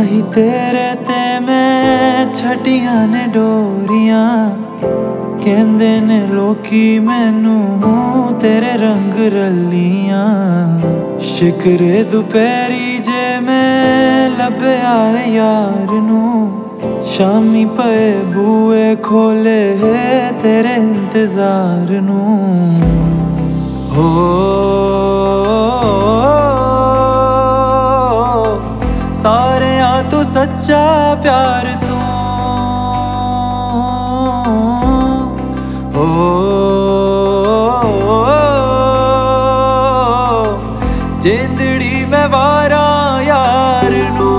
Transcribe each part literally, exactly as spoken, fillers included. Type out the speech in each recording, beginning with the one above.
ही तेरे ते मैं छटियां ने डोरियां कहंदे ने लोकी मैनू तेरे रंग रलियां। शिकरे दुपहरी जे मैं लभया यार नू शामी पे बूए खोले तेरे इंतजार नू। हो सारे आ तू सच्चा प्यार तू हो जिंदड़ी में वारा यार नू।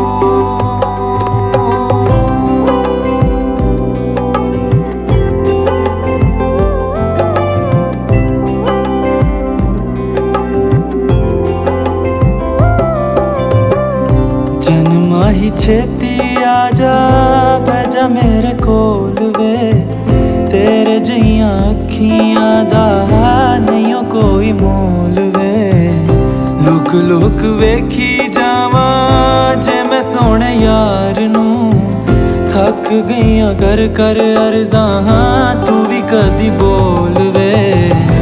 जन्मा ही छेती आजा बैजा मेरे कोल वे तेरे जियां अखियां दा नहीं कोई मोल वे। लुक लुक वेखी जावा जे मैं सोने यार नू थक गईयां कर कर अर्ज़ां तू भी कदी बोल वे।